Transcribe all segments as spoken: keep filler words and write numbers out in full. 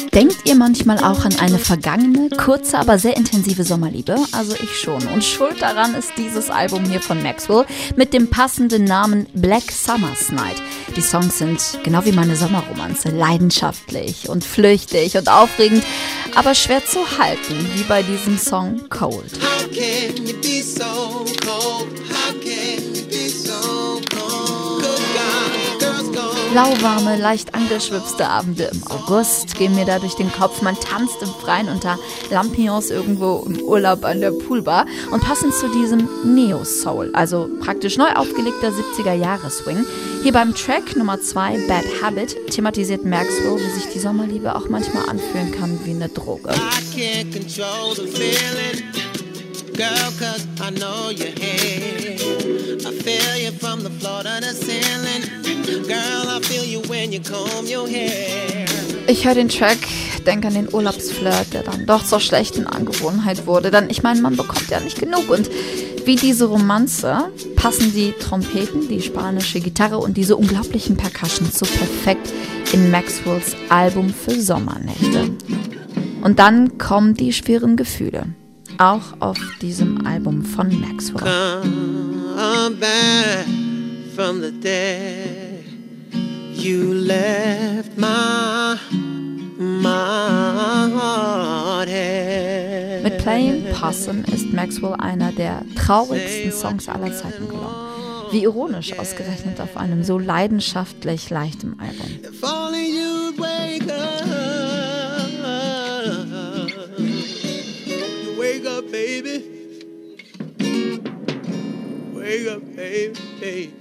Denkt ihr manchmal auch an eine vergangene, kurze, aber sehr intensive Sommerliebe? Also ich schon. Und schuld daran ist dieses Album hier von Maxwell mit dem passenden Namen Black Summer's Night. Die Songs sind, genau wie meine Sommerromanze, leidenschaftlich und flüchtig und aufregend, aber schwer zu halten, wie bei diesem Song Cold. How can you be so cold? How can you be so cold? Good God, girls gone. Lauwarme, leicht angeschwipste Abende im August gehen mir da durch den Kopf. Man tanzt im Freien unter Lampions irgendwo im Urlaub an der Poolbar und passend zu diesem Neo-Soul, also praktisch neu aufgelegter siebziger-Jahre-Swing. Hier beim Track Nummer zwei, Bad Habit, thematisiert Maxwell, wie sich die Sommerliebe auch manchmal anfühlen kann wie eine Droge. I can't control the feeling, girl, cause I know you're here. I feel you from the floor to the ceiling. Girl, I feel you when you comb your hair. Ich höre den Track, denke an den Urlaubsflirt, der dann doch zur schlechten Angewohnheit wurde. Denn ich meine, man bekommt ja nicht genug. Und wie diese Romanze passen die Trompeten, die spanische Gitarre und diese unglaublichen Percussions so perfekt in Maxwells Album für Sommernächte. Und dann kommen die schweren Gefühle. Auch auf diesem Album von Maxwell. Come back from the dead. You left my, my heart head. Mit Playing Possum ist Maxwell einer der traurigsten Songs aller Zeiten gelungen. Wie ironisch ausgerechnet auf einem so leidenschaftlich leichten Album. If only you'd wake up. Wake up, baby. Wake up, baby.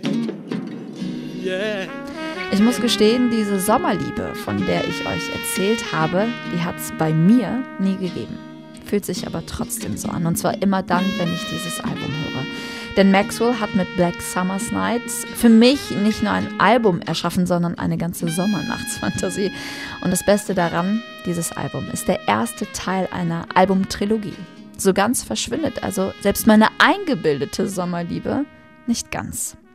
Yeah. Ich muss gestehen, diese Sommerliebe, von der ich euch erzählt habe, die hat es bei mir nie gegeben. Fühlt sich aber trotzdem so an. Und zwar immer dann, wenn ich dieses Album höre. Denn Maxwell hat mit Black Summer's Night für mich nicht nur ein Album erschaffen, sondern eine ganze Sommernachtsfantasie. Und das Beste daran, dieses Album ist der erste Teil einer Albumtrilogie. So ganz verschwindet also selbst meine eingebildete Sommerliebe nicht ganz.